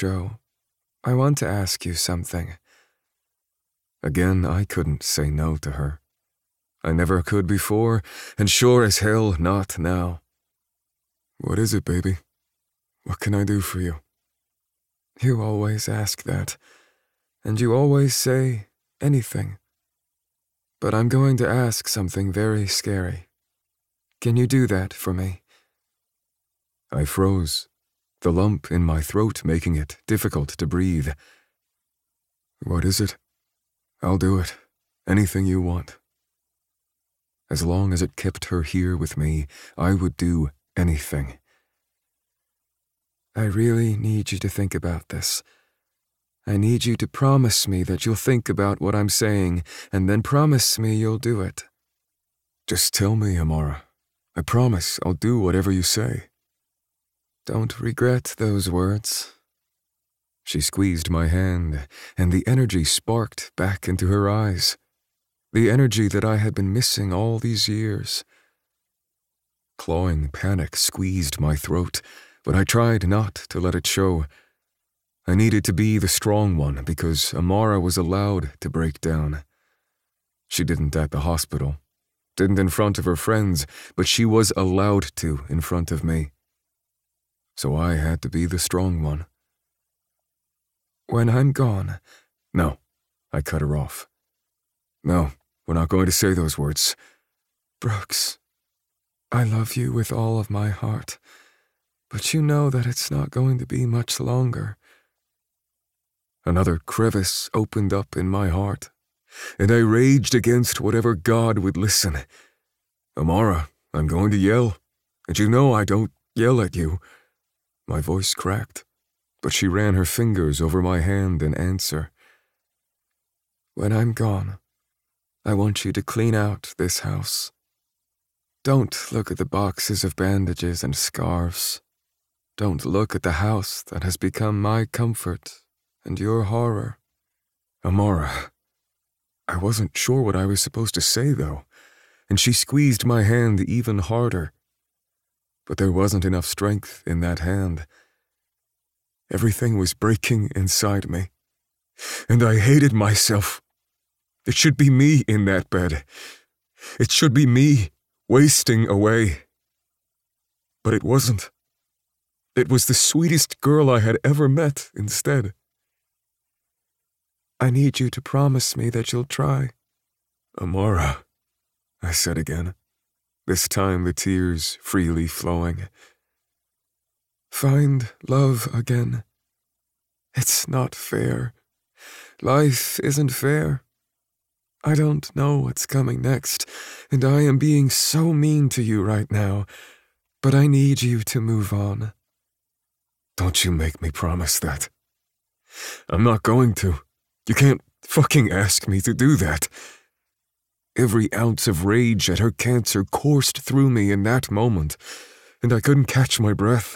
Joe, I want to ask you something. Again, I couldn't say no to her. I never could before, and sure as hell not now. What is it, baby? What can I do for you? You always ask that, and you always say anything. But I'm going to ask something very scary. Can you do that for me? I froze, the lump in my throat making it difficult to breathe. What is it? I'll do it. Anything you want. As long as it kept her here with me, I would do anything. I really need you to think about this. I need you to promise me that you'll think about what I'm saying, and then promise me you'll do it. Just tell me, Amara. I promise I'll do whatever you say. Don't regret those words. She squeezed my hand, and the energy sparked back into her eyes. The energy that I had been missing all these years. Clawing panic squeezed my throat, but I tried not to let it show. I needed to be the strong one because Amara was allowed to break down. She didn't at the hospital, didn't in front of her friends, but she was allowed to in front of me. So I had to be the strong one. When I'm gone... No, I cut her off. No, we're not going to say those words. Brooks, I love you with all of my heart, but you know that it's not going to be much longer. Another crevice opened up in my heart, and I raged against whatever God would listen. Amara, I'm going to yell, and you know I don't yell at you. My voice cracked, but she ran her fingers over my hand in answer. When I'm gone, I want you to clean out this house. Don't look at the boxes of bandages and scarves. Don't look at the house that has become my comfort and your horror. Amara, I wasn't sure what I was supposed to say, though, and she squeezed my hand even harder. But there wasn't enough strength in that hand. Everything was breaking inside me, and I hated myself. It should be me in that bed. It should be me wasting away. But it wasn't. It was the sweetest girl I had ever met instead. I need you to promise me that you'll try. Amara, I said again, this time the tears freely flowing. Find love again. It's not fair. Life isn't fair. I don't know what's coming next, and I am being so mean to you right now, but I need you to move on. Don't you make me promise that. I'm not going to. You can't fucking ask me to do that. Every ounce of rage at her cancer coursed through me in that moment, and I couldn't catch my breath.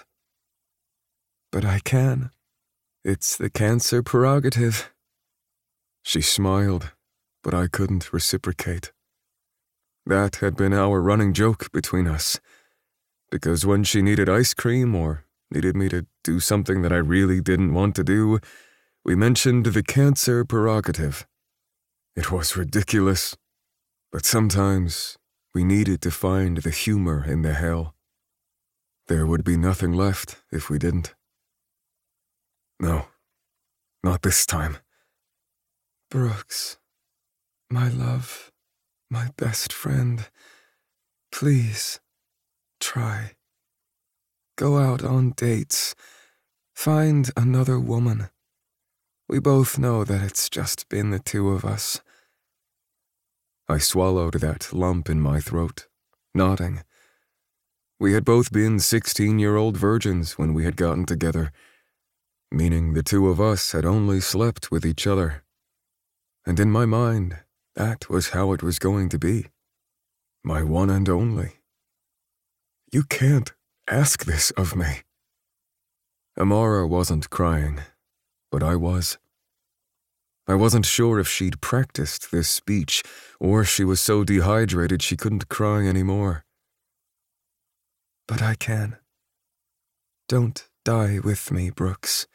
But I can. It's the cancer prerogative. She smiled, but I couldn't reciprocate. That had been our running joke between us, because when she needed ice cream or needed me to do something that I really didn't want to do, we mentioned the cancer prerogative. It was ridiculous, but sometimes we needed to find the humor in the hell. There would be nothing left if we didn't. No, not this time. Brooks, my love, my best friend, please, try. Go out on dates. Find another woman. We both know that it's just been the two of us. I swallowed that lump in my throat, nodding. We had both been 16-year-old virgins when we had gotten together, meaning the two of us had only slept with each other. And in my mind, that was how it was going to be. My one and only. You can't ask this of me. Amara wasn't crying, but I was. I wasn't sure if she'd practiced this speech, or she was so dehydrated she couldn't cry anymore. But I can. Don't die with me, Brooks.